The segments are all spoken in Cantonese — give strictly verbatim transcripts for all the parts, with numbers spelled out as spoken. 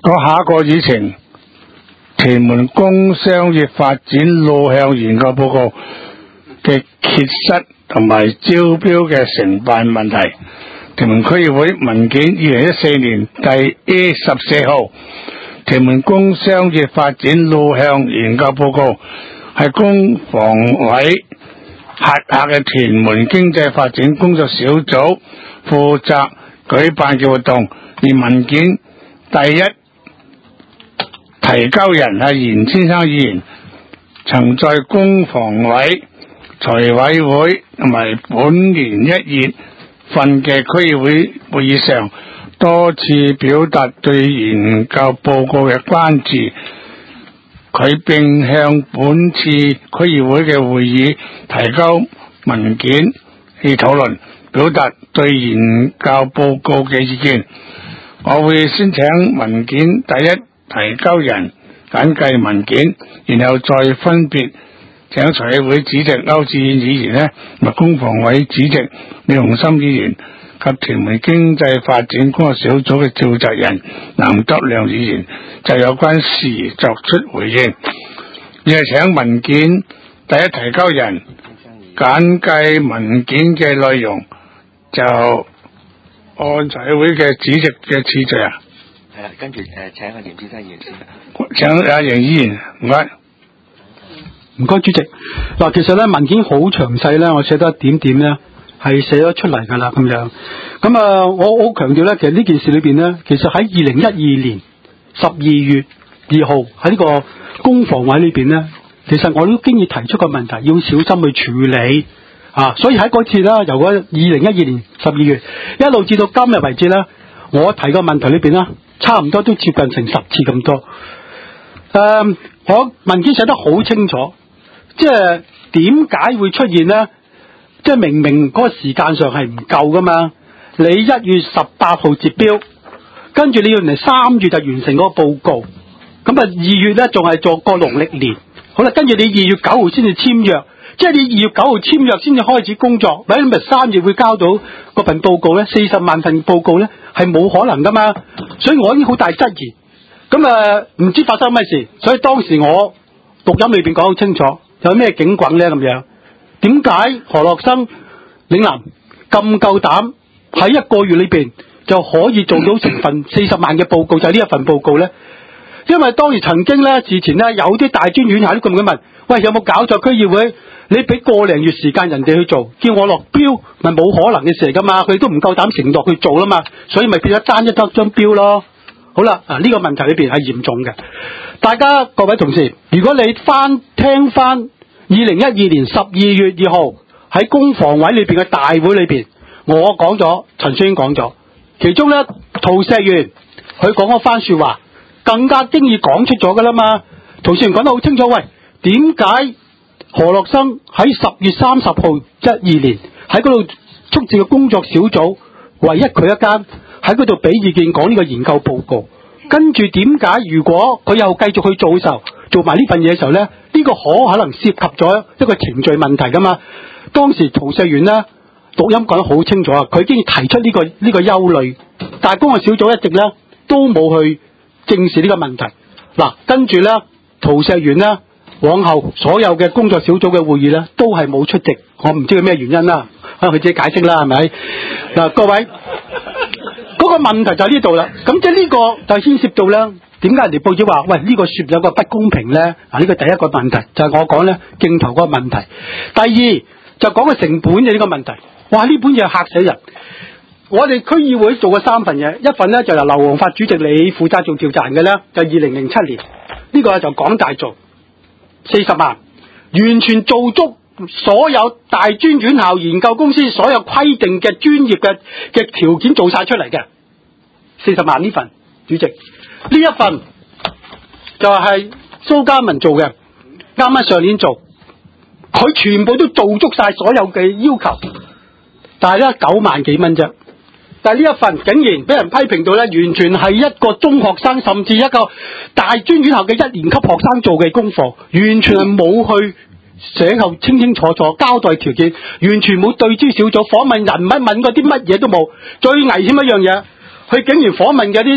個下一個議程，屯門工商業發展路向研究報告嘅缺失同埋招標嘅承辦問題。屯門區議會文件二零一四年第 A 十四號，屯門工商業發展路向研究報告係工房委轄下嘅屯門經濟發展工作小組負責舉辦嘅活動，而文件第一提交人係嚴先生議員，曾在工房委、財委會同埋本年一月份嘅區議會會議上多次表達對研究報告嘅關注，佢並向本次區議會嘅會議提交文件去討論，表達對研究報告嘅意見。我會先請文件第一提交人簡介文件，然後再分別請財委會主席歐志遠議員呢，同埋工房委主席李鴻心議員及屯門經濟發展工作小組嘅召集人藍德亮議員就有關事宜作出回應。而係請文件第一提交人簡介文件嘅內容，就按財委會嘅主席嘅次序啊。 係啦，跟住誒請阿嚴先生議員先。 請阿楊議員，唔該。 唔該，主席。嗱，其實咧文件好詳細咧，我寫得一點點咧係寫咗出嚟㗎啦，咁樣。咁啊，我好強調咧，其實呢件事裏邊咧，其實喺二零一二年十二月二號喺呢個工房委裏邊咧，其實我都經已提出個問題，要小心去處理啊。所以喺嗰次咧，由嗰二零一二年十二月一路至到今日為止咧，我提個問題裏邊咧，差唔多都接近成十次咁多。誒、呃，我文件寫得好清楚。即係點解會出現呢？即係明明嗰個時間上係唔夠噶嘛？你一月十八號截標，跟住你要嚟三月就完成嗰個報告，咁啊二月呢仲係做個農曆年，好啦，跟住你二月九號先至簽約，即係你二月九號簽約先至開始工作，或者咪三月會交到嗰份報告呢？四十萬份報告呢係冇可能噶嘛？所以我已經好大質疑，咁啊唔知發生咩事，所以當時我錄音裏邊講好清楚。有咩警棍咧咁樣？點解何樂生、嶺南咁夠膽喺一個月裏邊就可以做到成份四十萬嘅報告？就係呢一份報告咧？因為當年曾經咧，之前咧有啲大專院校都咁樣問：喂，有冇搞錯區議會？你俾個零月時間人哋去做，叫我落標，咪冇可能嘅事嚟噶嘛？佢都唔夠膽承諾去做啦嘛，所以咪變咗爭一張張標咯。好啦，啊呢個問題裏邊係嚴重嘅。大家各位同事，如果你翻聽翻二零一二年十二月二號喺工房委裏邊嘅大會裏邊，我講咗，陳宣講咗，其中咧陶石元佢講嗰番說話，更加經已講出咗噶啦嘛。陶石元講得好清楚，喂，點解何樂生喺十月三十號一二年喺嗰度促成嘅工作小組，唯一佢一間喺嗰度俾意見講呢個研究報告？跟住點解如果佢又繼續去做嘅時候，做埋呢份嘢嘅時候呢，呢、呢個可可能涉及咗一個程序問題噶嘛？當時陶石元呢錄音講得好清楚啊，佢已經提出呢、呢個呢、呢個憂慮，但係工作小組一直呢都冇去正視呢個問題。嗱，跟住呢，陶石元呢往後所有嘅工作小組嘅會議呢都係冇出席，我唔知佢咩原因啦，可能佢自己解釋啦，係咪？嗱，各位。嗰個問題就喺呢度啦，咁即係呢個就牽涉到咧，點解人哋報紙話喂呢、呢個説有個不公平咧？啊，呢個第一個問題就係、是、我講咧競投嗰個問題。第二就講個成本嘅呢個問題。哇！呢本嘢嚇死人。我哋區議會做過三份嘢，一份咧就由劉皇發主席你負責做召集人嘅咧，就二零零七年呢、呢個就講大做四十萬，完全做足所有大專院校研究公司所有規定嘅專業嘅嘅條件做晒出嚟嘅。四十萬呢份，主席呢一份就係蘇嘉文做嘅，啱啱上年做，佢全部都做足晒所有嘅要求，但係咧九萬幾蚊啫。但係呢一份竟然俾人批評到咧，完全係一個中學生甚至一個大專院校嘅一年級學生做嘅功課，完全係冇去寫後清清楚楚交代條件，完全冇對焦小組訪問人物問嗰啲乜嘢都冇。最危險一樣嘢，佢竟然訪問嘅啲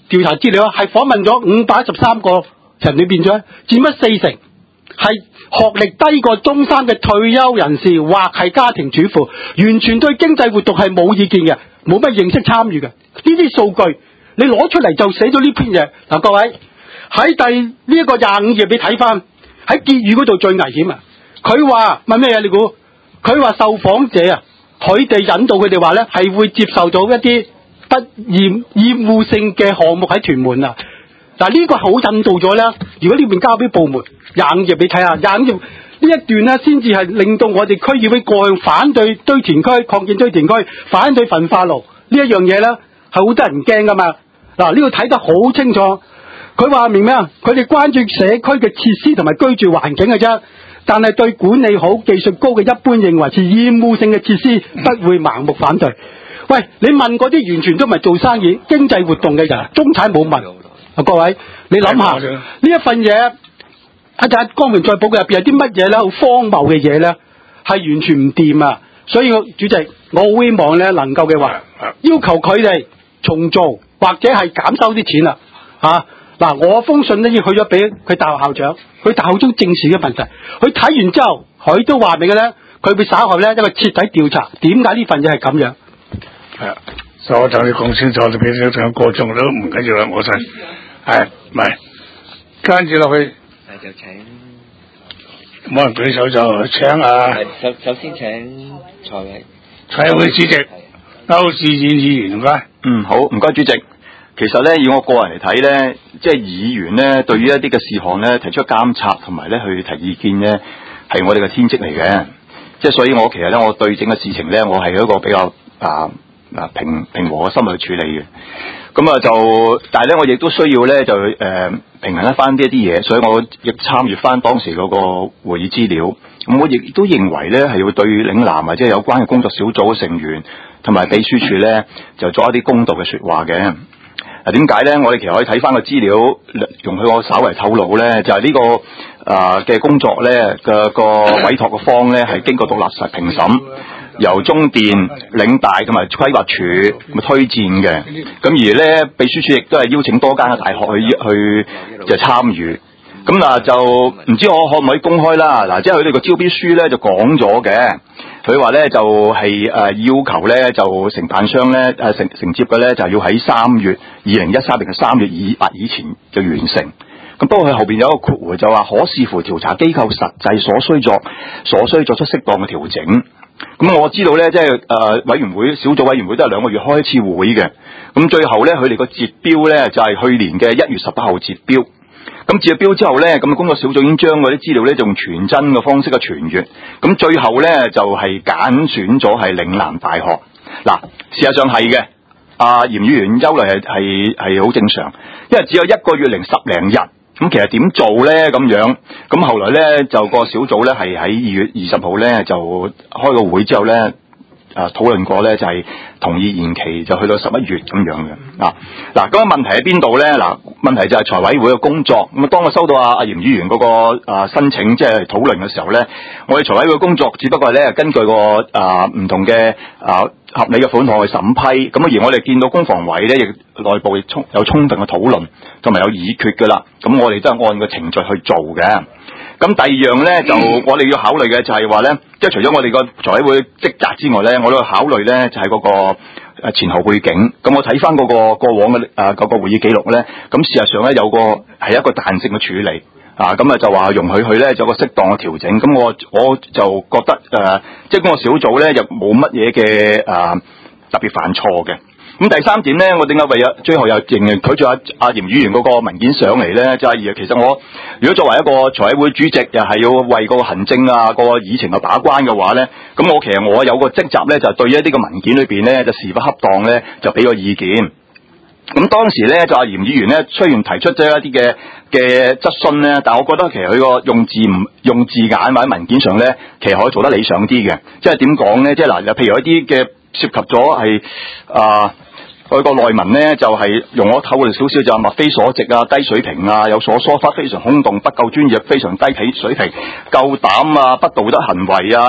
調查資料係訪問咗五百一十三個人裏邊咗，佔咗四成係學歷低過中三嘅退休人士或係家庭主婦，完全對經濟活動係冇意見嘅，冇乜認識參與嘅。呢啲數據你攞出嚟就寫咗呢篇嘢。嗱，各位喺第呢一個廿五頁你睇翻喺結語嗰度最危險啊！佢話問咩嘢？你估佢話受訪者啊，佢哋引導佢哋話咧係會接受到一啲不厭厭惡性嘅項目喺屯門啊！嗱，呢個好引導咗啦。如果呢邊交俾部門，廿五頁你睇下，廿五頁呢一段咧，先至係令到我哋區議會過向反對堆填區擴建堆填區，反對焚化爐呢一樣嘢咧，係好得人驚噶嘛。嗱，呢度睇得好清楚。佢話明咩啊？佢哋關注社區嘅設施同埋居住環境嘅啫，但係對管理好、技術高嘅一般認為是厭惡性嘅設施，不會盲目反對。喂，你問嗰啲完全都唔係做生意、經濟活動嘅人，中產冇問。各位，你諗下呢一份嘢，一陣光明再報嘅入邊有啲乜嘢咧？好荒謬嘅嘢咧，係完全唔掂啊！所以，主席，我好希望咧能夠嘅話，要求佢哋重做或者係減收啲錢啦。嚇嗱，我封信咧要去咗俾佢大學校長，佢大學校長正視嘅問題，佢睇完之後，佢都話明嘅咧，佢會稍後咧一個徹底調查，點解呢份嘢係咁樣？ 係啊，所以我同你講清楚，你俾你同過眾都唔緊要啦，我信。係，唔係，跟住落去， 就請冇人舉手就請啊！ 首首先請財委財委會主席歐志遠議員，唔該。 嗯，好，唔該主席。其實咧，以我個人嚟睇咧，即係議員咧，對於一啲嘅事項咧，提出監察同埋咧去提意見咧，係我哋嘅天職嚟嘅。即係所以我其實咧，我對整個事情咧，我係一個比較啊啊平平和嘅心去處理嘅。咁啊就，但係咧，我亦都需要咧就誒、呃、平衡一翻呢一啲嘢，所以我亦參閱翻當時嗰個會議資料。咁我亦都認為咧係要對嶺南或者有關嘅工作小組嘅成員同埋秘書處咧，就作一啲公道嘅説話嘅。嗱，點解咧？我哋其實可以睇翻個資料，容許我稍為透露咧，就係、是、呢、這個啊嘅、呃、工作咧嘅個委託嘅方咧係經過獨立實評審。由中電、領大同埋規劃署咁推薦嘅，咁而咧秘書處亦都係邀請多間嘅大學去去就參與，咁嗱就唔知我可唔可以公開啦？嗱，即係佢哋個招標書咧就講咗嘅，佢話咧就係、是、誒、呃、要求咧就承辦商咧誒承承接嘅咧就要喺三月二零一三年嘅三月以八以前就完成。咁不過佢後邊有一個括弧就話可視乎調查機構實際所需作所需作出適當嘅調整。咁我知道咧，即係誒委員會小組委員會都係兩個月開一次會嘅。咁最後咧，佢哋個截標咧就係、是、去年嘅一月十八號截標。咁截咗標之後咧，咁工作小組已經將嗰啲資料咧就用傳真嘅方式嘅傳閱。咁最後咧就係、是、揀選咗係嶺南大學。嗱，事實上係嘅。阿嚴議員憂慮係係係好正常，因為只有一個月零十零日。咁其實點做咧咁樣？咁後來咧就個小組咧係喺二月二十號咧就開個會之後咧，啊討論過咧就係、是、同意延期就去到十一月咁樣嘅。嗱嗱，咁個問題喺邊度咧？嗱，問題就係財委會嘅工作。咁啊，當我收到阿阿嚴議員嗰個啊申請即係討論嘅時候咧，我哋財委會嘅工作只不過係咧根據個啊唔同嘅啊合理嘅款項去審批。咁而我哋見到工房委咧亦內部亦充有充分嘅討論同埋有議決㗎啦。咁我哋都係按個程序去做嘅。咁第二樣咧就我哋要考慮嘅就係話咧，即係除咗我哋個財委會職責之外咧，我都要考慮咧就係嗰個誒前後背景。咁我睇翻嗰個過往嘅誒嗰個會議記錄咧，咁事實上咧有個係一個彈性嘅處理啊，咁啊就話容許佢咧有個適當嘅調整。咁我我就覺得誒、呃，即係嗰個小組咧又冇乜嘢嘅誒特別犯錯嘅。咁第三點咧，我點解為咗最後又仍然拒絕阿阿嚴議員嗰個文件上嚟咧？就係、是、其實我如果作為一個財委會主席，又係要為個行政啊、個議程去把關嘅話咧，咁我其實我有個職責咧，就對於一啲個文件裏邊咧，就是否恰當咧，就俾個意見。咁當時咧，就阿嚴議員咧，雖然提出咗一啲嘅嘅質詢咧，但我覺得其實佢個用字唔用字眼或者文件上咧，其實可以做得理想啲嘅。即係點講咧？即係嗱，譬如一啲嘅涉及咗係啊。佢個內文咧就係、是、用我透露少少，就係墨非所值啊、低水平啊、有所疏忽、非常空洞、不夠專業、非常低體水平、夠膽啊、不道德行為啊、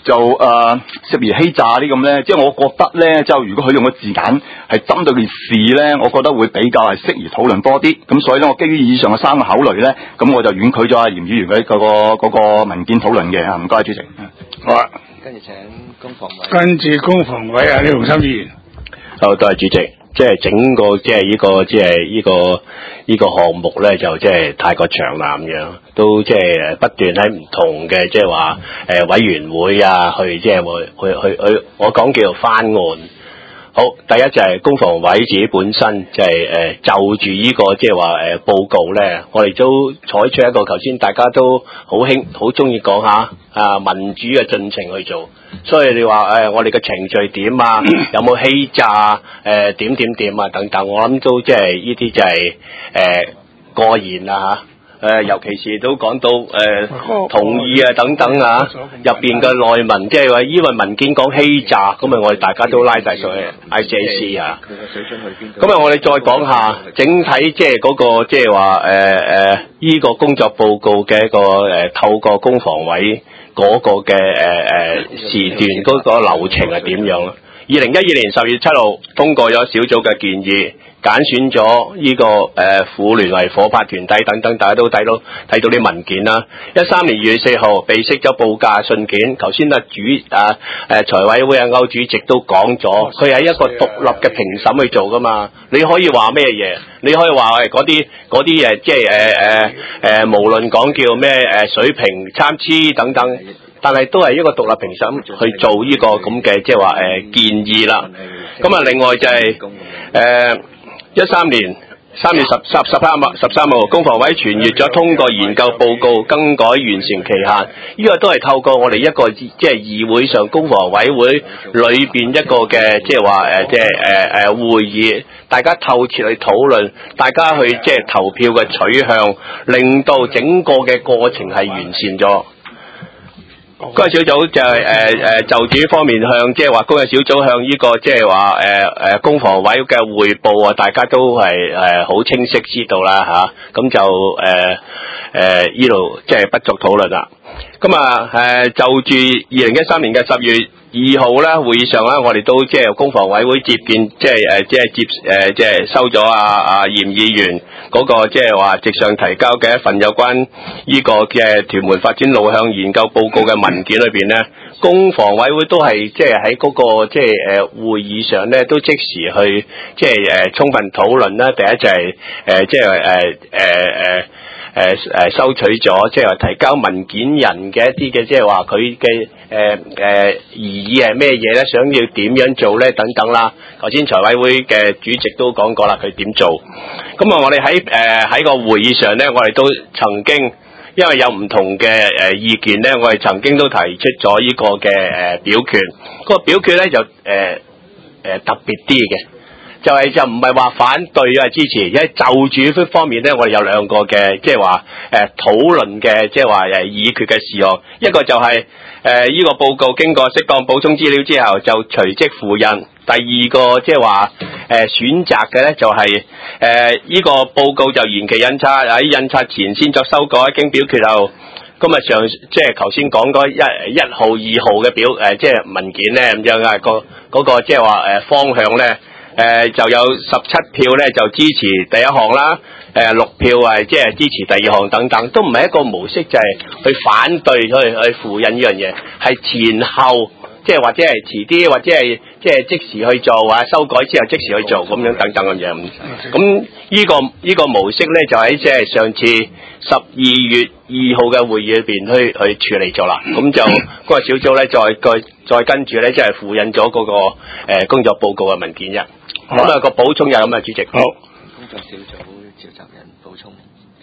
就誒涉嫌欺詐啲咁咧，即係我覺得咧，就如果佢用個字眼係針對件事咧，我覺得會比較係適宜討論多啲。咁所以咧，我基於以上嘅三個考慮咧，咁我就婉拒咗阿嚴議員嘅嗰個嗰個文件討論嘅嚇。唔該，主席。 好啊。 跟住請公房委。 跟住公房委啊，李鴻心議員。 好，多謝主席。即係整個即係呢個即係呢個呢個項目咧，就即係太過長啦咁樣，都即係不斷喺唔同嘅即係話誒委員會啊，去即係會去去去，我講叫做翻案。好，第一就係公房委自己本身就係、是、誒、呃、就住呢、這個即係話誒報告咧，我哋都採取一個頭先大家都好興好中意講下啊民主嘅進程去做，所以你話誒、呃、我哋嘅程序點啊，有冇欺詐誒點點點啊等等，我諗都即係呢啲就係、是、誒、呃、過言啦嚇。誒、呃，尤其是都講到誒、呃、同意啊等等啊，入邊嘅內文，即係話因為文件講欺詐，咁咪我哋大家都拉晒上去 I C A C 啊。咁啊，我哋再講下整體即係嗰個即係話誒誒依個工作報告嘅一個誒、呃、透過公房委嗰個嘅誒誒時段嗰個流程係點樣啊？二零一二年十月七號通過咗小組嘅建議。揀選咗呢、這個誒婦聯為夥拍團體等等，大家都睇到睇到啲文件啦。一三年二月四號被釋咗報價信件，頭先啊主啊誒財委會啊歐主席都講咗，佢係一個獨立嘅評審去做噶嘛。你可以話咩嘢？你可以話誒嗰啲嗰啲誒即係誒誒誒，無論講叫咩誒水平參差等等，但係都係一個獨立評審去做呢個咁嘅即係話誒建議啦。咁啊，另外就係、是、誒。呃一三年三月十十十三號十三號，公房委傳閱咗通過研究報告更改完成期限，呢、這個都係透過我哋一個即係議會上公房委會裏邊一個嘅即係話誒即係誒誒會議，大家透徹去討論，大家去即係投票嘅取向，令到整個嘅過程係完善咗。嗰個小組就係誒誒就住方面向即係話工作小組向呢、這個即係話誒誒公房委嘅匯報啊，大家都係誒好清晰知道啦嚇，咁、啊、就誒誒呢度即係不作討論啦。咁啊誒就住二零一三年嘅十月二號咧會議上咧，我哋都即係公房委會接見，即係誒即係接誒即係收咗阿阿嚴議員嗰個即係話直上提交嘅一份有關呢個嘅屯門發展路向研究報告嘅文件裏邊咧，公房委會都係即係喺嗰個即係誒會議上咧都即時去即係誒充分討論啦。第一就係誒即係誒誒誒。誒誒收取咗，即係話提交文件人嘅一啲嘅，即係話佢嘅誒誒疑義係咩嘢咧？想要點樣做咧？等等啦。頭先財委會嘅主席都講過啦，佢點做。咁啊，我哋喺誒喺個會議上咧，我哋都曾經因為有唔同嘅誒意見咧，我哋曾經都提出咗呢個嘅誒表決。個表決咧就誒誒、呃、特別啲嘅。就係就唔係話反對啊支持，因為就住方面咧，我哋有兩個嘅即係話誒討論嘅即係話誒議決嘅事項，一個就係誒呢個報告經過適當補充資料之後就隨即附印，第二個即係話誒選擇嘅咧就係誒呢個報告就延期印刷，喺印刷前先作修改，經表決後。今日上即係頭先講嗰一一號、二號嘅表誒即係文件咧咁樣啊，個嗰個即係話誒方向咧。誒、呃、就有十七票咧就支持第一項啦，誒、呃、六票係即係支持第二項等等，都唔係一個模式就係去反對去去附印呢樣嘢，係前後即係或者係遲啲或者係即係即時去做或者修改之後即時去做咁樣等等咁樣。咁呢、這個呢、這個模式咧就喺即係上次十二月二號嘅會議裏邊去去處理咗啦。咁就嗰、那個小組咧再再再跟住咧即係附印咗嗰、那個誒、呃、工作報告嘅文件啫。咁啊個補充就係咁啊，主席。好。工作小組召集人補充。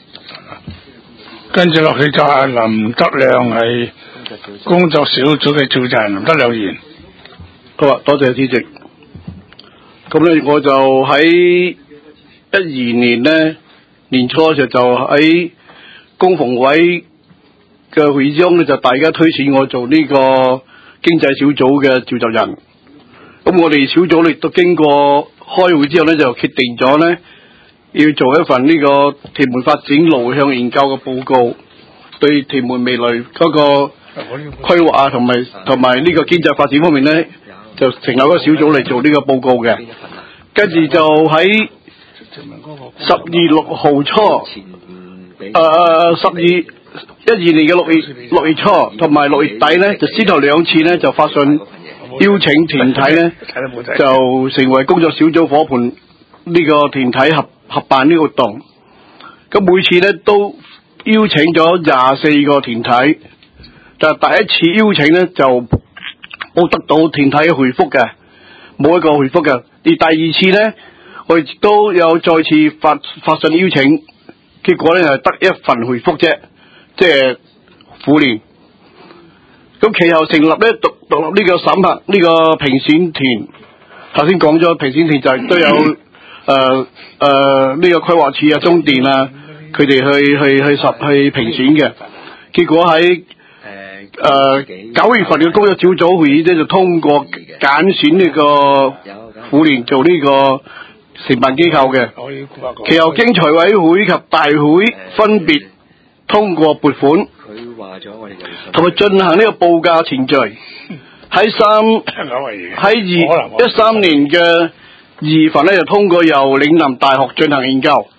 跟住落去就係林德亮係工作小組嘅召集人，林德亮議員。 好啊，多謝主席。咁咧，我就喺一二年咧年初嘅時候就喺公房委嘅會議中咧，就大家推選我做呢個經濟小組嘅召集人。咁我哋小組咧都經過開會之後咧，就決定咗咧要做一份呢個屯門發展路向研究嘅報告，對屯門未來嗰個規劃啊，同埋同埋呢個經濟發展方面咧，就成立一個小組嚟做呢個報告嘅。跟住就喺十二六號初，誒十二一二年嘅六月六月初同埋六月底咧，就先後兩次咧就發信邀請團體咧，就成為工作小組伙伴呢個團體合合辦呢個活動。咁每次咧都邀請咗廿四個團體，但係第一次邀請咧就冇得到團體嘅回覆嘅，冇一個回覆嘅。而第二次咧，我亦都有再次發發信邀請，結果咧係得一份回覆啫，即係婦聯。咁其後成立咧獨獨立呢個審核呢個評選團，頭先講咗評選團就係都有誒誒呢個規劃署啊、中電啊，佢哋去去去十去評選嘅。結果喺誒九月份嘅工作小組會議咧就通過揀選呢個婦聯做呢個承辦機構嘅。其後經財委會及大會分別通過撥款，同埋進行呢個報價程序。喺三喺二一三年嘅二月份咧，就通過由嶺南大學進行研究。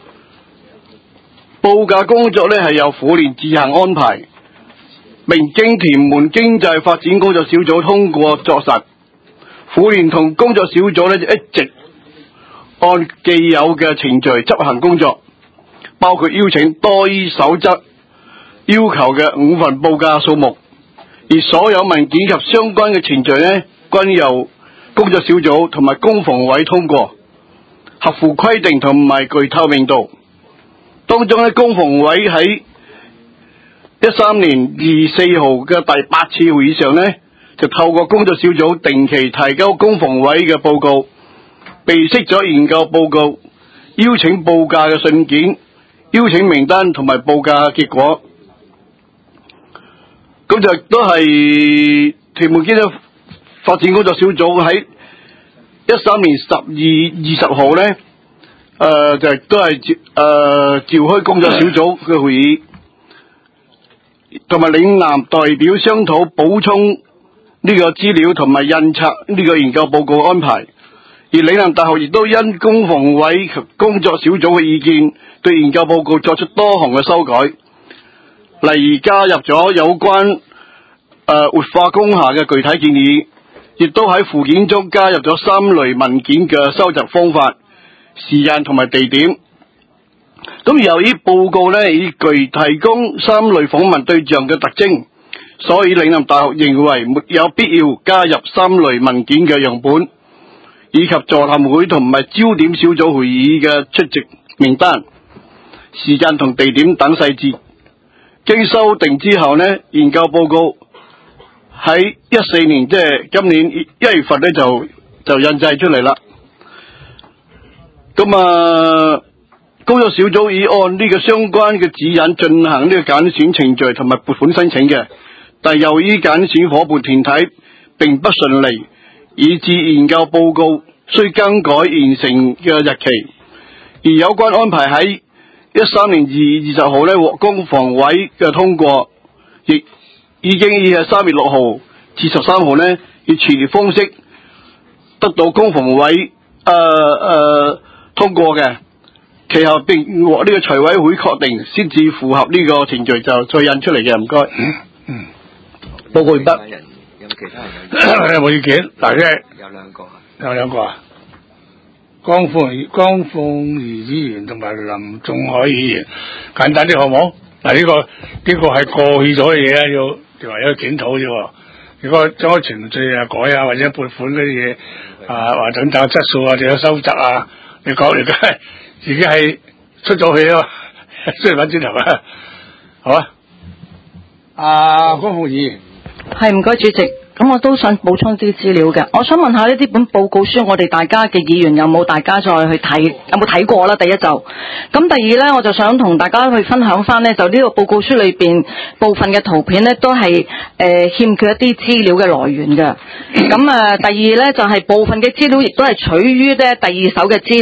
報價工作咧係由婦聯自行安排，並經屯門經濟發展工作小組通過作實。婦聯同工作小組咧就一直按既有嘅程序執行工作，包括邀請多於守則要求嘅五份報價數目，而所有文件及相關嘅程序呢，均由工作小組同埋公房委通過，合乎規定同埋具透明度。當中呢，公房委喺一三年二四號嘅第八次會議上呢，就透過工作小組定期提交公房委嘅報告，備悉咗研究報告、邀請報價嘅信件、邀請名單同埋報價結果。咁就都係屯門經濟發展工作小組喺一三年十二二十號咧，誒、呃、就都係召誒召開工作小組嘅會議，同埋嶺南代表商討補充呢個資料同埋印刷呢個研究報告安排。而嶺南大學亦都因公房委及工作小組嘅意見，對研究報告作出多項嘅修改。例如加入咗有關誒、呃、活化工廈嘅具體建議，亦都喺附件中加入咗三類文件嘅收集方法、時間同埋地點。咁由於報告呢以具提供三類訪問對象嘅特徵，所以嶺南大學認為沒有必要加入三類文件嘅樣本，以及座談會同埋焦點小組會議嘅出席名單、時間同地點等細節。經修訂之後呢，研究報告喺一四年即係今年一月份呢就就印製出嚟啦。咁啊，工作小組已按呢個相關嘅指引進行呢個揀選程序同埋撥款申請嘅，但由於揀選伙伴團體並不順利，以致研究報告需更改完成嘅日期，而有關安排喺一三年二月二十號咧獲公房委嘅通過，亦已經以係三月六號至十三號咧以傳列方式得到公房委誒誒、呃呃、通過嘅，其後並獲呢個財委會確定，先至符合呢個程序就再印出嚟嘅。唔該。嗯嗯。報告完畢。 有其他人有冇意見？大家有兩個。 有兩個啊。江鳳江鳳儀議員同埋林仲海議員，簡單啲好冇？嗱、呢個，呢、呢個呢個係過去咗嘅嘢啊，要就話有檢討啫。如果將個程序啊改啊，或者撥款嗰啲嘢啊，或者等等質素啊，仲有收窄啊，你講而家自己係出咗去啊，雖然揾轉頭啊，好啊。啊，江鳳儀係唔該主席。咁我都想補充啲資料嘅，我想問下呢啲本報告書，我哋大家嘅議員有冇大家再去睇，有冇睇過啦？第一就，咁第二呢，我就想同大家去分享翻呢，就呢個報告書裏邊部分嘅圖片呢，都係誒、呃、欠缺一啲資料嘅來源嘅。咁啊、呃，第二呢，就係、是、部分嘅資料亦都係取於呢第二手嘅資料。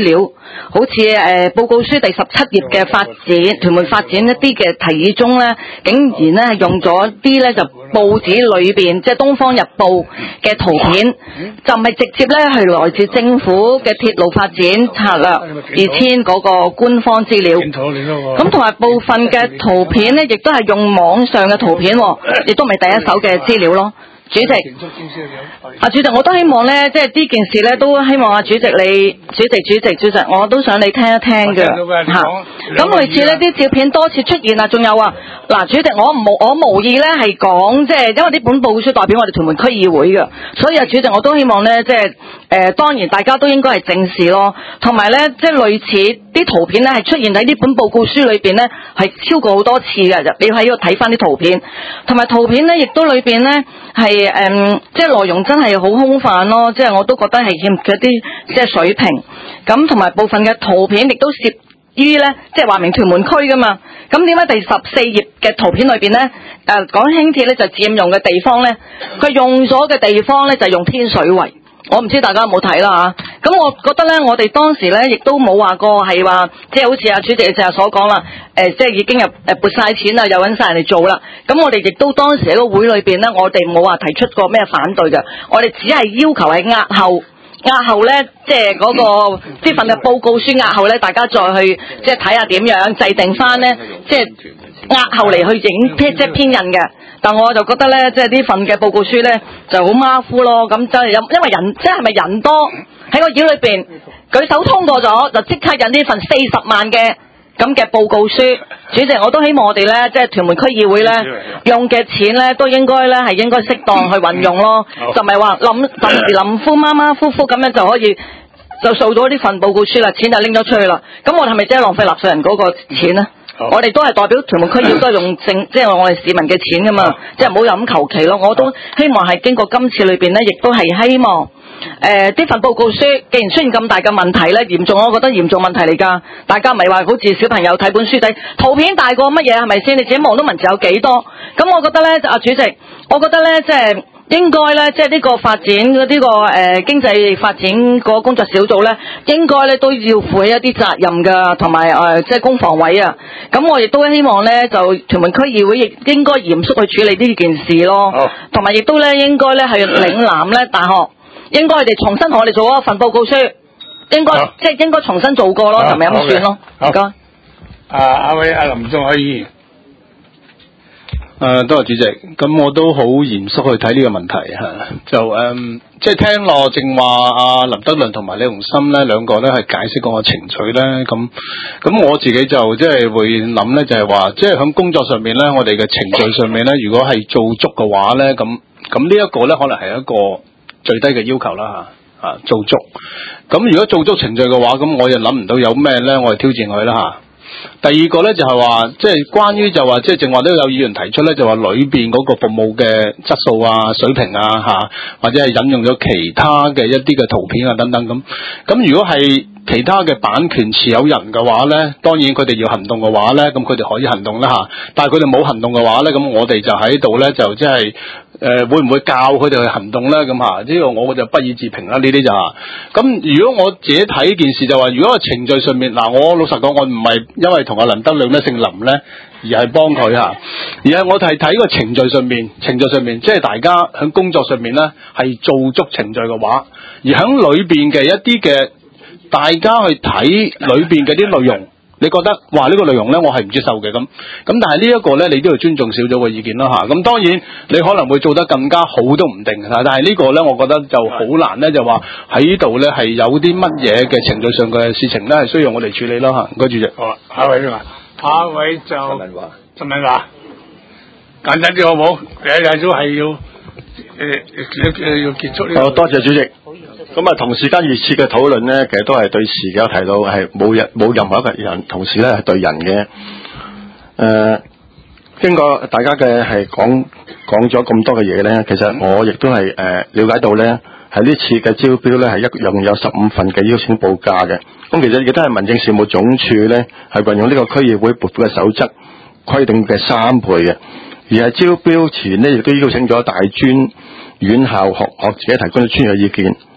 好似誒、呃、報告書第十七頁嘅發展屯門發展一啲嘅提議中咧，竟然咧係用咗啲咧就報紙裏邊即係《東方日報》嘅圖片，就唔係直接咧係來自政府嘅鐵路發展策略二千嗰個官方資料。咁同埋部分嘅圖片咧，亦都係用網上嘅圖片，亦都唔係第一手嘅資料咯。主席，啊主席，我都希望咧，即係呢件事咧，都希望啊主席你，主席主席主席，我都想你聽一聽嘅嚇。咁類似呢啲照片多次出現啊，仲有啊，嗱主席，我無我無意咧係講，即係因為呢本報告書代表我哋屯門區議會嘅，所以啊主席，我都希望咧，即係誒、呃、當然大家都應該係正視咯，同埋咧即係類似啲圖片咧係出現喺呢本報告書裏邊咧係超過好多次嘅，你要喺度睇翻啲圖片，同埋圖片咧亦都裏邊咧係。誒、嗯，即係內容真係好空泛咯，即係我都覺得係欠缺啲即係水平，咁同埋部分嘅圖片亦都涉於咧，即係話明屯門區噶嘛，咁點解第十四頁嘅圖片裏邊咧，誒講輕鐵咧就佔用嘅地方咧，佢用咗嘅地方咧就係用天水圍。我唔知大家有冇睇啦嚇，咁我覺得咧，我哋當時咧亦都冇話過係話，即係好似阿主席成日所講啦，誒即係已經入誒撥晒錢啦，又揾晒人嚟做啦。咁我哋亦都當時喺個會裏邊咧，我哋冇話提出過咩反對嘅，我哋只係要求係押後，押後咧即係嗰個呢份嘅報告書押後咧，大家再去即係睇下點樣制定翻咧，即係押後嚟去影即係編印嘅。但我就覺得咧，即係呢份嘅報告書咧就好馬虎咯。咁真係有，因為人即係咪人多喺個議裏邊舉手通過咗，就即刻印呢份四十萬嘅咁嘅報告書。主席，我都希望我哋咧，即係屯門區議會咧，用嘅錢咧都應該咧係應該適當去運用咯，就唔係話臨臨時臨呼馬馬虎虎咁樣就可以就掃咗呢份報告書啦，錢就拎咗出去啦。咁我哋係咪真係浪費納稅人嗰個錢咧？我哋都係代表屯門區議會都係用政，即係我哋市民嘅錢噶嘛，即係唔好又咁求其咯。我都希望係經過今次裏邊咧，亦都係希望誒呢、呃、份報告書，既然出現咁大嘅問題咧，嚴重，我覺得嚴重問題嚟㗎。大家唔係話好似小朋友睇本書睇圖片大過乜嘢係咪先？你自己望到文字有幾多？咁我覺得咧，啊主席，我覺得咧即係。應該咧，即係呢個發展呢、這個誒、呃、經濟發展個工作小組咧，應該咧都要負起一啲責任噶，同埋誒即係公房委啊。咁我亦都希望咧，就屯門區議會亦應該嚴肅去處理呢件事咯。同埋亦都咧，應該咧係嶺南咧大學，應該佢哋重新同我哋做一份報告書，應該即係應該重新做過咯，係咪咁算咯？唔該。 啊，阿位阿林仲可以。 誒、呃，多謝主席。咁我都好嚴肅去睇呢個問題嚇，就誒、嗯，即係聽落正話阿林德倫同埋李鴻森咧兩個咧係解釋個程序咧，咁咁我自己就即係會諗咧，就係話，即係喺工作上面咧，我哋嘅程序上面咧，如果係做足嘅話咧，咁咁呢一個咧，可能係一個最低嘅要求啦嚇，啊做足。咁如果做足程序嘅話，咁我又諗唔到有咩咧，我係挑戰佢啦嚇。第二個咧就係話，即係關於就話，即係正話都有議員提出咧，就話裏邊嗰個服務嘅質素啊、水平啊嚇，或者係引用咗其他嘅一啲嘅圖片啊等等咁。咁如果係其他嘅版權持有人嘅話咧，當然佢哋要行動嘅話咧，咁佢哋可以行動啦嚇。但係佢哋冇行動嘅話咧，咁我哋就喺度咧就即係誒會唔會教佢哋去行動咧？咁嚇，呢個我就不予置評啦。呢啲就嚇。咁如果我自己睇件事就話，如果個程序上面嗱，我老實講，我唔係因為同阿林德亮咧姓林咧，而係幫佢嚇，而係我係睇個程序上面，程序上面即係大家喺工作上面咧係做足程序嘅話，而喺裏邊嘅一啲嘅。大家去睇裏邊嘅啲內容，你覺得哇呢個內容咧我係唔接受嘅咁，咁但係呢一個咧你都要尊重小組嘅意見啦嚇。咁當然你可能會做得更加好都唔定，但係呢個咧我覺得就好難咧，就話喺呢度咧係有啲乜嘢嘅程序上嘅事情咧係需要我哋處理啦嚇。唔該主席。 好啦，下一位啦，下一位就陳文華。陳文華，簡單啲好唔好？第一日都係要誒誒要結束呢個。 好，多謝主席。咁啊，同時間熱切嘅討論咧，其實都係對事嘅，有提到係冇人冇任何一個人同時咧係對人嘅。誒、呃，經過大家嘅係講講咗咁多嘅嘢咧，其實我亦都係誒、呃、了解到咧，喺呢次嘅招標咧係一樣有十五份嘅邀請報價嘅。咁其實亦都係民政事務總署咧係運用呢個區議會撥款嘅守則規定嘅三倍嘅，而係招標前呢亦都邀請咗大專院校學學者提供咗專業意見，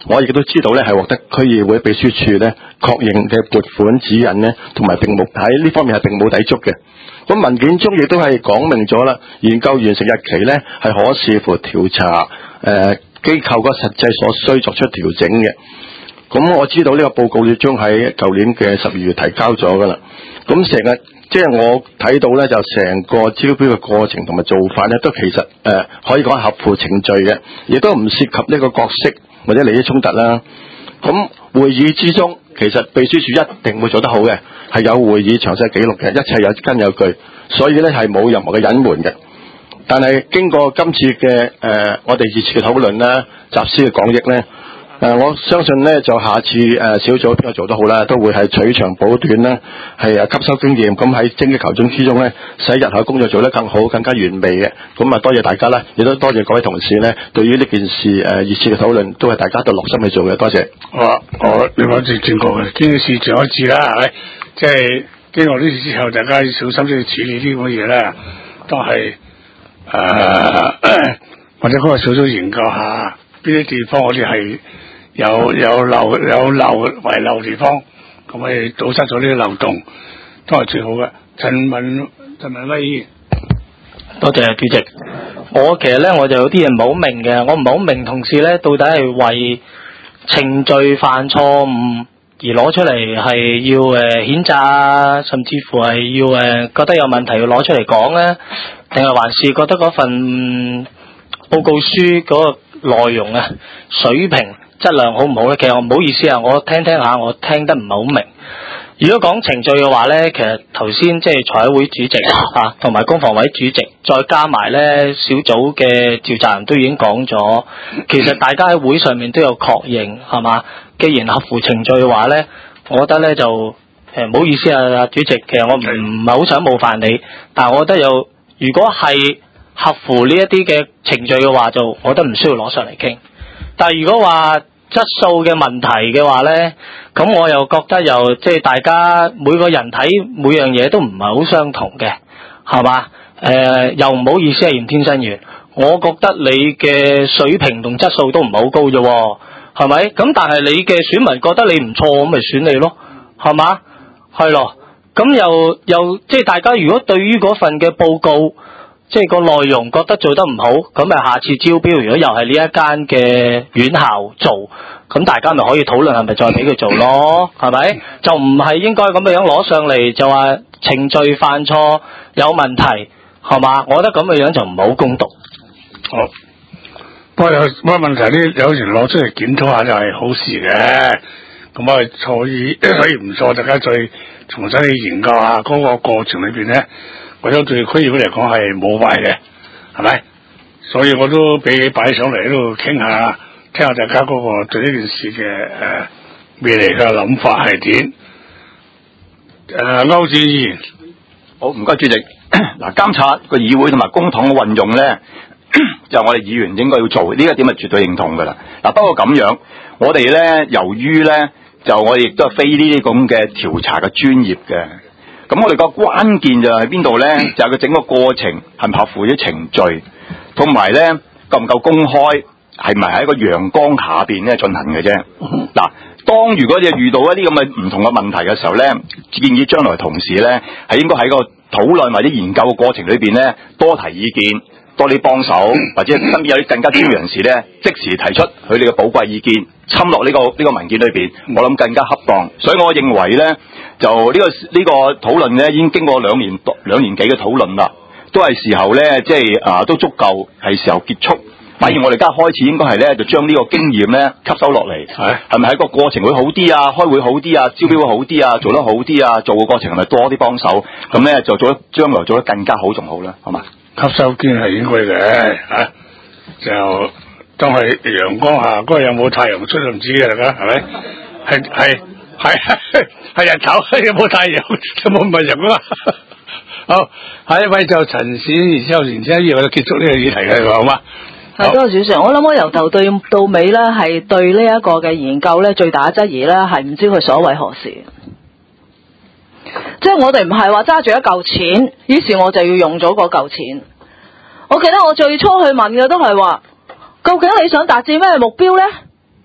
我亦都知道咧係獲得區議會秘書處咧確認嘅撥款指引咧，同埋並冇喺呢方面係並冇抵觸嘅。咁文件中亦都係講明咗啦，研究完成日期咧係可視乎調查誒機構嗰實際所需作出調整嘅。咁我知道呢個報告已經喺舊年嘅十二月提交咗噶啦。咁成日即係我睇到咧，就成個招標嘅過程同埋做法咧，都其實誒、呃、可以講係合乎程序嘅，亦都唔涉及呢個角色或者利益衝突啦。咁會議之中，其實秘書處一定會做得好嘅，係有會議詳細記錄嘅，一切有根有據，所以咧係冇任何嘅隱瞞嘅。但係經過今次嘅誒、呃、我哋熱切嘅討論啦、集思嘅廣益咧。誒、呃，我相信咧，就下次誒、呃、小組邊個做得好啦，都會係取長補短啦，係誒吸收經驗，咁喺精益求精之中咧，使日後工作做得更好、更加完美嘅。咁啊，多謝大家啦，亦都多謝各位同事咧，對於呢件事誒熱切嘅討論，都係大家都落心去做嘅。多謝。 我我你講正正確嘅，經事長一致啦，係咪？即係經過呢次之後，大家要小心啲去處理呢個嘢啦，都係誒、呃、或者嗰個小組研究下邊啲地方我哋係。有有漏有漏遺漏地方，咁咪堵塞咗呢啲漏洞，都係最好嘅。陳文陳文威議員， 多謝主席。我其實咧我就有啲嘢唔係好明嘅，我唔係好明同事咧到底係為程序犯錯誤而攞出嚟係要誒譴責啊，甚至乎係要誒、呃、覺得有問題要攞出嚟講咧，定係還是覺得嗰份報告書嗰個內容啊水平質量好唔好咧？其實我唔好意思啊，我聽聽下，我聽得唔係好明。如果講程序嘅話咧，其實頭先即係財委會主席啊，同埋公房委主席，再加埋咧小組嘅召集人都已經講咗，其實大家喺會上面都有確認，係嘛？既然合乎程序嘅話咧，我覺得咧就誒唔好意思啊，主席，其實我唔唔係好想冒犯你，但係我覺得有，如果係合乎呢一啲嘅程序嘅話，就我覺得唔需要攞上嚟傾。但係如果話質素嘅問題嘅話咧，咁我又覺得又即係大家每個人睇每樣嘢都唔係好相同嘅，係嘛？誒、呃、又唔好意思啊，嚴天新員，我覺得你嘅水平同質素都唔係好高啫，係咪？咁但係你嘅選民覺得你唔錯，咁咪選你咯，係嘛？係咯，咁又又即係大家如果對於嗰份嘅報告，即係個內容覺得做得唔好，咁咪下次招標，如果又係呢一間嘅院校做，咁大家咪可以討論係咪再俾佢做咯，係咪？就唔係應該咁樣攞上嚟就話程序犯錯有問題，係嘛？我覺得咁嘅樣就唔係好公道。 好，不過有乜問題呢？有時攞出嚟檢討下就係好事嘅。咁啊錯意所以唔錯，大家再重新去研究下嗰個過程裏邊咧。我想對區議會嚟講係冇壞嘅，係咪？所以我都俾你擺上嚟喺度傾下，聽下大家嗰個對呢件事嘅誒、呃、未來嘅諗法係點？誒、呃，歐志議員， 好，唔該主席。嗱，監察個議會同埋公帑嘅運用咧，就我哋議員應該要做，呢一點係絕對認同噶啦。嗱，不過咁樣，我哋咧由於咧就我哋亦都係非呢啲咁嘅調查嘅專業嘅。咁我哋個關鍵就係邊度咧？就係、是、佢整個過程係唔合乎啲程序，同埋咧夠唔夠公開，係咪喺個陽光下邊咧進行嘅啫？嗱，當如果你遇到一啲咁嘅唔同嘅問題嘅時候咧，建議將來同事咧係應該喺個討論或者研究嘅過程裏邊咧多提意見，多啲幫手，或者身邊有啲更加專業人士咧即時提出佢哋嘅寶貴意見，侵落呢、這個呢、這個文件裏邊，我諗更加恰當。所以我認為咧。就呢、這個呢、這個討論咧，已經經過兩年兩年幾嘅討論啦，都係時候咧，即係啊，都足夠係時候結束。反而我哋而家開始應該係咧，就將呢個經驗咧吸收落嚟，係係咪喺個過程會好啲啊？開會好啲啊？招標會好啲啊？做得好啲啊？做個過程係咪多啲幫手？咁咧就做得將來做得更加好仲好啦，好嘛？ 吸收經係應該嘅嚇，就當係陽光下嗰日有冇太陽出就唔知嘅啦，係咪？係係。係係日頭，有冇太陽？有冇唔係陽啊？好，下一位就陳市，然之後然之後要我哋結束呢個議題嘅，好嘛？ 係多謝主席，我諗我由頭對到尾咧，係對呢一個嘅研究咧，最大嘅質疑咧，係唔知佢所為何事。即係我哋唔係話揸住一嚿錢，於是我就要用咗嗰嚿錢。我記得我最初去問嘅都係話，究竟你想達至咩目標咧？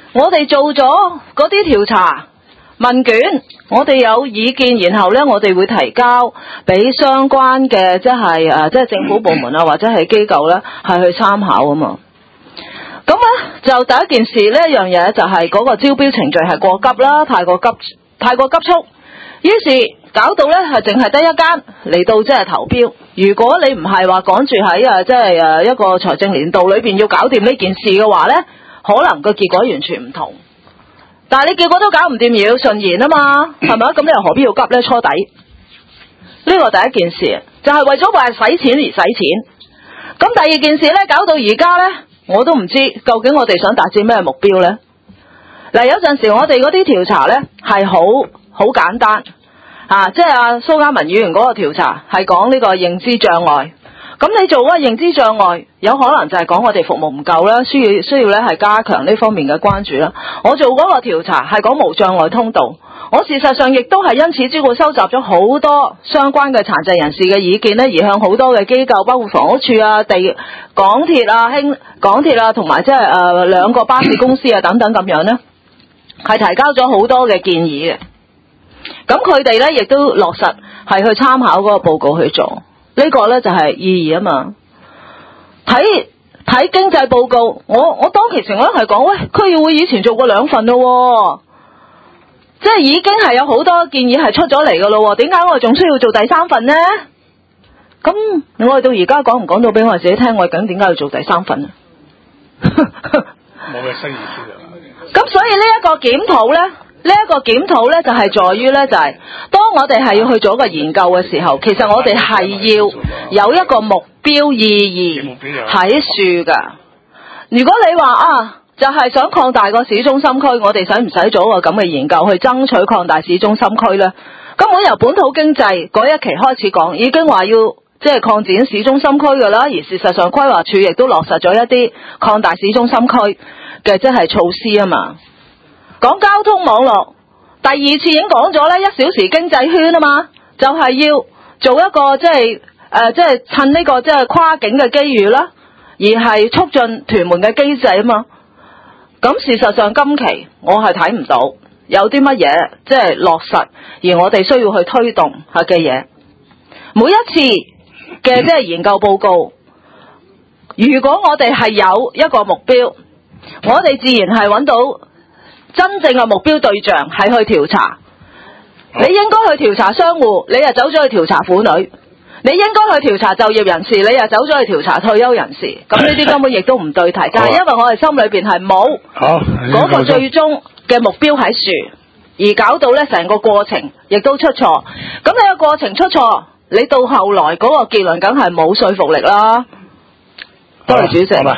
我哋做咗嗰啲調查問卷，我哋有意見，然後呢，我哋會提交俾相關嘅即係誒，即係政府部門啊，或者係機構呢，係去參考啊嘛。咁呢，就第一件事呢一樣嘢就係嗰個招標程序係過急啦，太過急，太過急促，於是搞到呢係淨係得一間嚟到即係投標。如果你唔係話趕住喺誒即係誒一個財政年度裏邊要搞掂呢件事嘅話呢，可能個結果完全唔同。但係你結果都搞唔掂，而要順延啊嘛，係咪？咁你又何必要急呢？初底呢個第一件事就係為咗話使錢而使錢。咁第二件事呢，搞到而家呢，我都唔知究竟我哋想達至咩目標呢？嗱，有陣時我哋嗰啲調查呢係好好簡單啊，即係阿蘇嘉文議員嗰個調查係講呢個認知障礙。咁你做嗰個認知障礙，有可能就係講我哋服務唔夠啦，需要需要咧係加強呢方面嘅關注啦。我做嗰個調查係講無障礙通道，我事實上亦都係因此之故收集咗好多相關嘅殘疾人士嘅意見咧，而向好多嘅機構，包括房屋處啊、地港鐵啊、興港鐵啊，同埋即係誒兩個巴士公司啊等等咁樣咧，係提交咗好多嘅建議嘅。咁佢哋咧亦都落實係去參考嗰個報告去做。呢個呢就係意義啊嘛！睇睇經濟報告，我我當其時我都係講，喂，區議會以前做過兩份咯，即係已經係有好多建議係出咗嚟噶咯，點解我哋仲需要做第三份呢？咁我哋到而家講唔講到俾我哋自己聽，我哋究竟點解要做第三份啊？ 冇嘅新意思。 咁所以呢一個檢討呢。呢一個檢討呢，就係在於呢，就係當我哋係要去做一個研究嘅時候，其實我哋係要有一個目標意義喺樹㗎。如果你話啊，就係想擴大個市中心區，我哋使唔使做一個咁嘅研究去爭取擴大市中心區呢？根本由本土經濟嗰一期開始講，已經話要即係擴展市中心區㗎啦。而事實上，規劃署亦都落實咗一啲擴大市中心區嘅即係措施啊嘛。講交通網絡，第二次已經講咗咧，一小時經濟圈啊嘛，就係、是、要做一個即係誒，即係趁呢個即係跨境嘅機遇啦，而係促進屯門嘅機制啊嘛。咁事實上今期我係睇唔到有啲乜嘢即係落實，而我哋需要去推動下嘅嘢。每一次嘅即係研究報告，如果我哋係有一個目標，我哋自然係揾到真正嘅目標對象係去調查。你應該去調查商戶，你又走咗去調查婦女；你應該去調查就業人士，你又走咗去調查退休人士。咁呢啲根本亦都唔對題，但係因為我哋心裏邊係冇嗰個最終嘅目標喺樹，而搞到呢成個過程亦都出錯。咁你個過程出錯，你到後來嗰個結論梗係冇說服力啦。多謝主席。好嘛？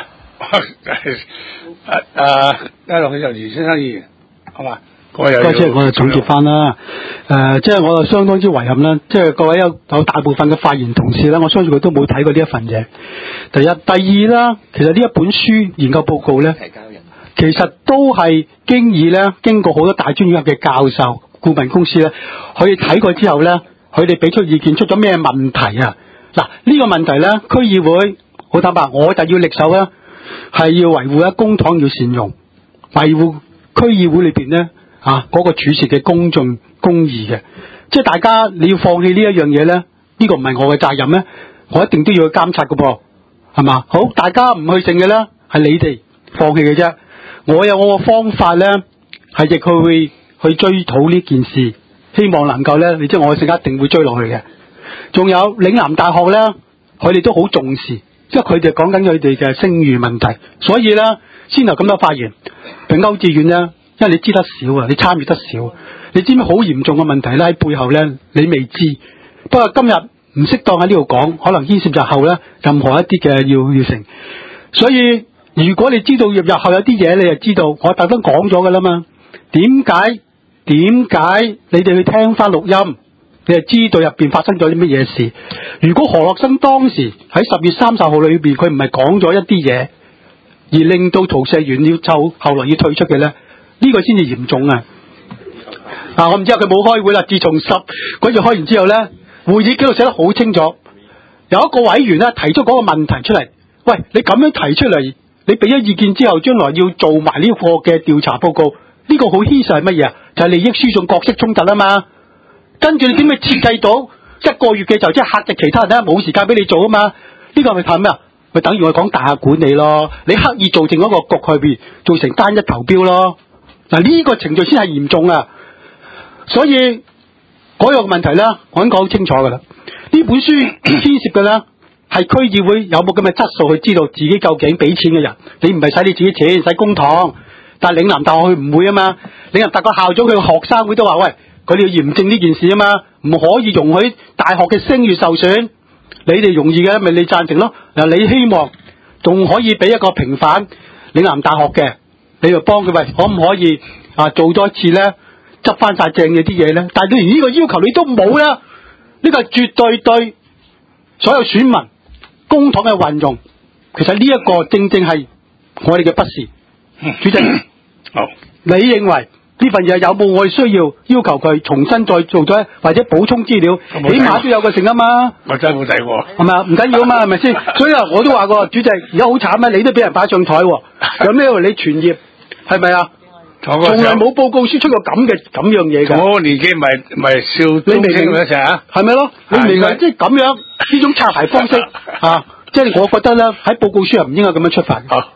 誒誒，一路去就余先生議員，好嘛？ 多謝，我就總結翻啦。誒、呃，即係我就相當之遺憾啦。即係各位有有大部分嘅發言同事咧，我相信佢都冇睇過呢一份嘢。第一、第二啦，其實呢一本書研究報告咧，其實都係經已咧經過好多大專院校嘅教授、顧問公司咧，佢哋睇過之後咧，佢哋俾出意見，出咗咩問題啊？嗱，呢、這個問題咧，區議會好坦白，我就要力守咧，係要維護咧公帑要善用，維護區議會裏邊咧。啊！嗰、那個處事嘅公眾公義嘅，即係大家你要放棄呢一樣嘢咧，呢、這個唔係我嘅責任咩？我一定都要去監察㗎噃，係嘛？好，大家唔去剩嘅咧，係你哋放棄嘅啫。我有我嘅方法咧，係亦佢會去追討呢件事，希望能夠咧，你即係我嘅性格一定會追落去嘅。仲有嶺南大學咧，佢哋都好重視，即係佢哋講緊佢哋嘅聲譽問題，所以咧先有咁多發言。並歐志遠咧。因為你知得少啊，你參與得少，你知唔知好嚴重嘅問題咧喺背後咧？你未知，不過今日唔適當喺呢度講，可能牽涉日後咧任何一啲嘅要要成。所以如果你知道日日後有啲嘢，你就知道我特登講咗噶啦嘛。點解點解你哋去聽翻錄音，你就知道入邊發生咗啲乜嘢事？如果何樂生當時喺十月三十號裏邊，佢唔係講咗一啲嘢，而令到陶石園要就後來要退出嘅咧？呢、這個先至嚴重啊！嗱、啊，我唔知佢冇開會啦。自從十嗰日開完之後咧，會議記錄寫得好清楚。有一個委員咧提出嗰個問題出嚟，喂，你咁樣提出嚟你俾咗意見之後，將來要做埋呢個嘅調查報告，呢、這個好牽涉係乜嘢啊？就係、是、利益輸送、角色衝突啊嘛。跟住你點去設計到一個月嘅就即係嚇嘅其他人咧，冇時間俾你做啊嘛？呢、這個係咪睇咩啊？咪等於我講大廈管理咯。你刻意做成一個局去邊，做成單一投標咯。嗱、這、呢個程序先係嚴重啊。所以嗰樣問題咧，我已經講好清楚噶啦。呢本書牽涉嘅咧係區議會有冇咁嘅質素去知道自己究竟俾錢嘅人，你唔係使你自己錢，使公帑。但係嶺南大學佢唔會啊嘛。嶺南大學校長佢個學生會都話：喂，佢哋要嚴正呢件事啊嘛，唔可以容許大學嘅聲譽受損。你哋容易嘅，咪你贊成咯。嗱，你希望仲可以俾一個平反嶺南大學嘅，你就幫佢喂，可唔可以啊做多一次咧，執翻晒正嘅啲嘢咧？但係你連呢個要求你都冇啦，呢個係絕對對所有選民公帑嘅運用，其實呢一個正正係我哋嘅不是。主席， 好， 你認為呢份嘢有冇我哋需要要求佢重新再做咗，或者補充資料，起碼都有個成啊嘛。 我真係冇睇過， 係咪啊？唔緊要啊嘛，係咪先？所以啊，我都話過，主席而家好慘啊！你都俾人擺上台喎，有咩你傳業係咪啊？從來冇報告書出過咁嘅咁樣嘢㗎。 我年紀咪咪笑中青嗰陣啊， 係咪咯？你明唔明？即係咁樣呢種拆牌方式啊，即係我覺得咧喺報告書係唔應該咁樣出發。 好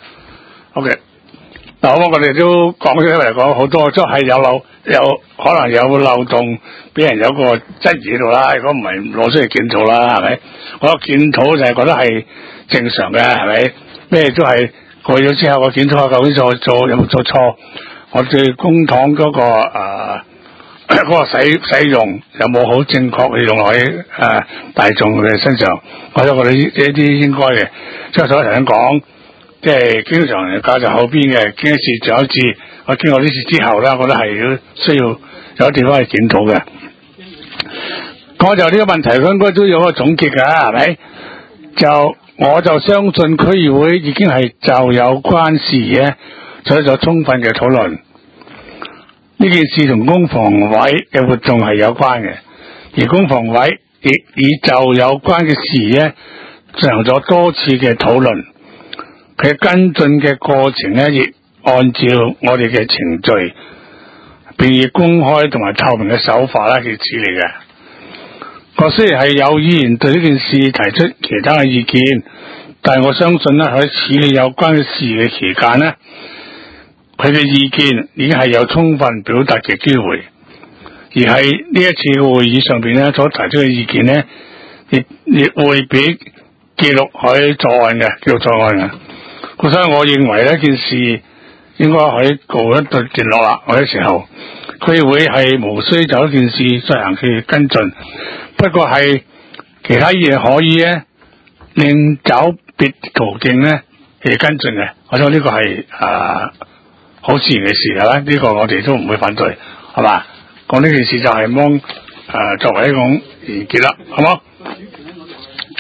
，OK。嗱，我我哋都講咗嚟講，好多都係有漏，有可能有漏洞，俾人有個質疑喺度啦。如果唔係攞出嚟檢討啦，係咪？我檢討就係覺得係正常嘅，係咪？咩都係過咗之後，我檢討下究竟做做有冇做錯，我對公帑嗰、那個誒嗰、呃那個使使用有冇好正確去用落去誒、呃、大眾嘅身上，我覺得呢一啲應該嘅。即係所以頭先講。即係經常教就後邊嘅，經一次仲有一次，我經過呢次之後咧，我覺得係需要有地方去檢討嘅。我就呢個問題，應該都有個總結㗎，係咪？就我就相信區議會已經係就有關事嘅做咗充分嘅討論。呢件事同公房委嘅活動係有關嘅，而公房委亦以就有關嘅事咧進行咗多次嘅討論。佢跟進嘅過程咧，亦按照我哋嘅程序，並以公開同埋透明嘅手法咧去處理嘅。我雖然係有議員對呢件事提出其他嘅意見，但係我相信咧喺處理有關嘅事嘅期間咧，佢嘅意見已經係有充分表達嘅機會，而喺呢一次嘅會議上邊咧所提出嘅意見咧，亦亦會俾記錄喺作案嘅，記錄作案嘅。所以我認為呢件事應該可以告一段落啦。嗰啲時候，區議會係無需就一件事進行去跟進，不過係其他嘢可以咧，另找別途徑咧去跟進嘅。我想呢個係啊好自然嘅事啦，呢、這個我哋都唔會反對，係嘛？講呢件事就係幫誒作為一種完結啦，好冇？